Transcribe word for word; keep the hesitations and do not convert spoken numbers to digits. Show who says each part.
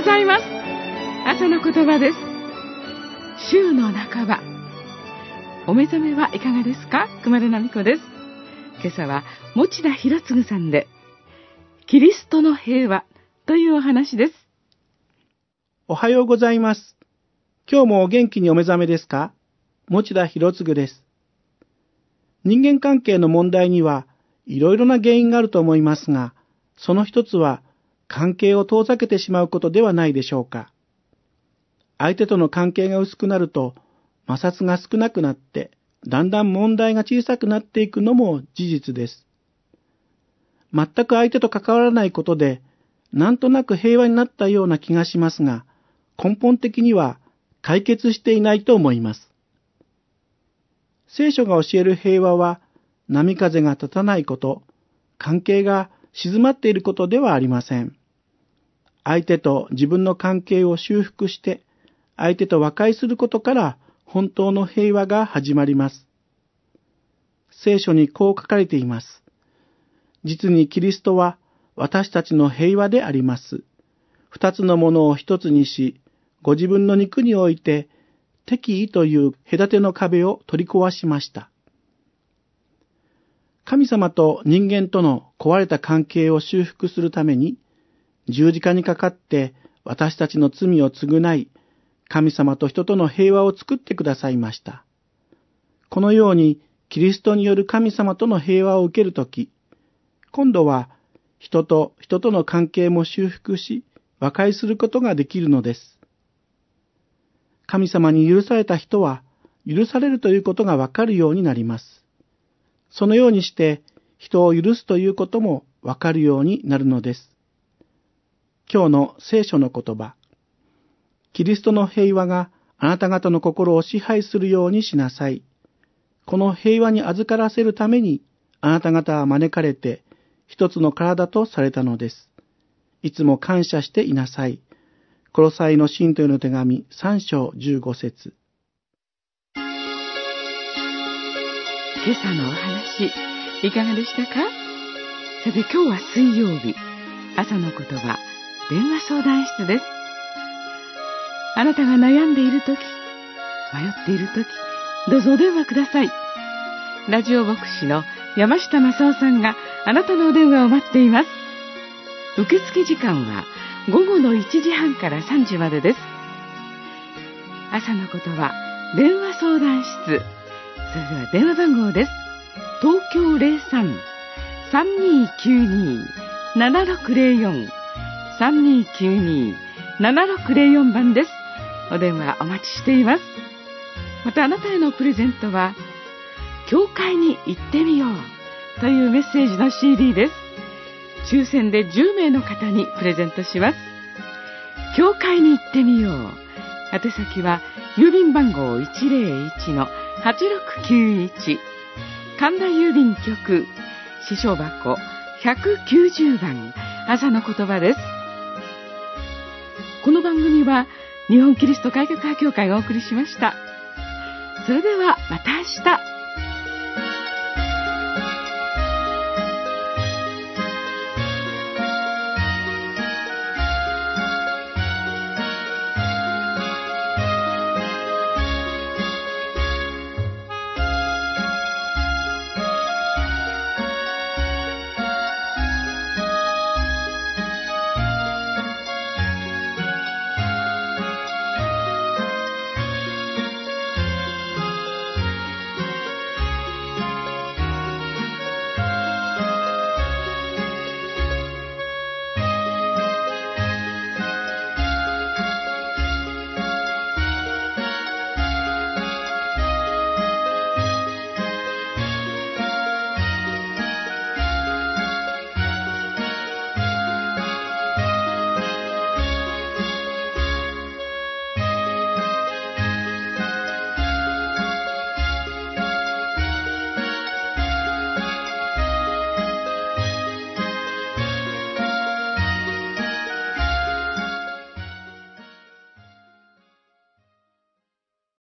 Speaker 1: ございます。朝の言葉です。週の半ば、お目覚めはいかがですか？熊田奈美子です。今朝は持田博次さんで、キリストの平和というお話です。
Speaker 2: おはようございます。今日もお元気にお目覚めですか？持田博次です。人間関係の問題にはいろいろな原因があると思いますが、その一つは関係を遠ざけてしまうことではないでしょうか。相手との関係が薄くなると摩擦が少なくなって、だんだん問題が小さくなっていくのも事実です。全く相手と関わらないことで、なんとなく平和になったような気がしますが、根本的には解決していないと思います。聖書が教える平和は、波風が立たないこと、関係が静まっていることではありません。相手と自分の関係を修復して、相手と和解することから本当の平和が始まります。聖書にこう書かれています。実にキリストは私たちの平和であります。二つのものを一つにし、ご自分の肉において、敵意という隔ての壁を取り壊しました。神様と人間との壊れた関係を修復するために、十字架にかかって私たちの罪を償い、神様と人との平和を作ってくださいました。このようにキリストによる神様との平和を受けるとき、今度は人と人との関係も修復し、和解することができるのです。神様に許された人は、許されるということがわかるようになります。そのようにして、人を許すということもわかるようになるのです。今日の聖書の言葉。キリストの平和があなた方の心を支配するようにしなさい。この平和に預からせるために、あなた方は招かれて、一つの体とされたのです。いつも感謝していなさい。コロサイの信徒への手紙さん章じゅうご節。
Speaker 1: 今朝のお話、いかがでしたか？さて今日は水曜日、朝の言葉、電話相談室です。あなたが悩んでいるとき、迷っているとき、どうぞお電話ください。ラジオ牧師の山下正夫さんがあなたのお電話を待っています。受付時間は午後のいちじはんからさんじまでです。朝の言葉、電話相談室。それでは電話番号です。東京 ゼロさん さんにーきゅうにー ななろくゼロよん さんにーきゅうにー ななろくゼロよん 番です。お電話お待ちしています。またあなたへのプレゼントは、教会に行ってみようというメッセージの シーディー です。抽選でじゅうめいの方にプレゼントします。教会に行ってみよう。宛先は郵便番号 いちゼロいちのはちろくきゅういち、神田郵便局支所箱ひゃくきゅうじゅうばん、朝の言葉です。この番組は日本キリスト改革派教会がお送りしました。それではまた明日。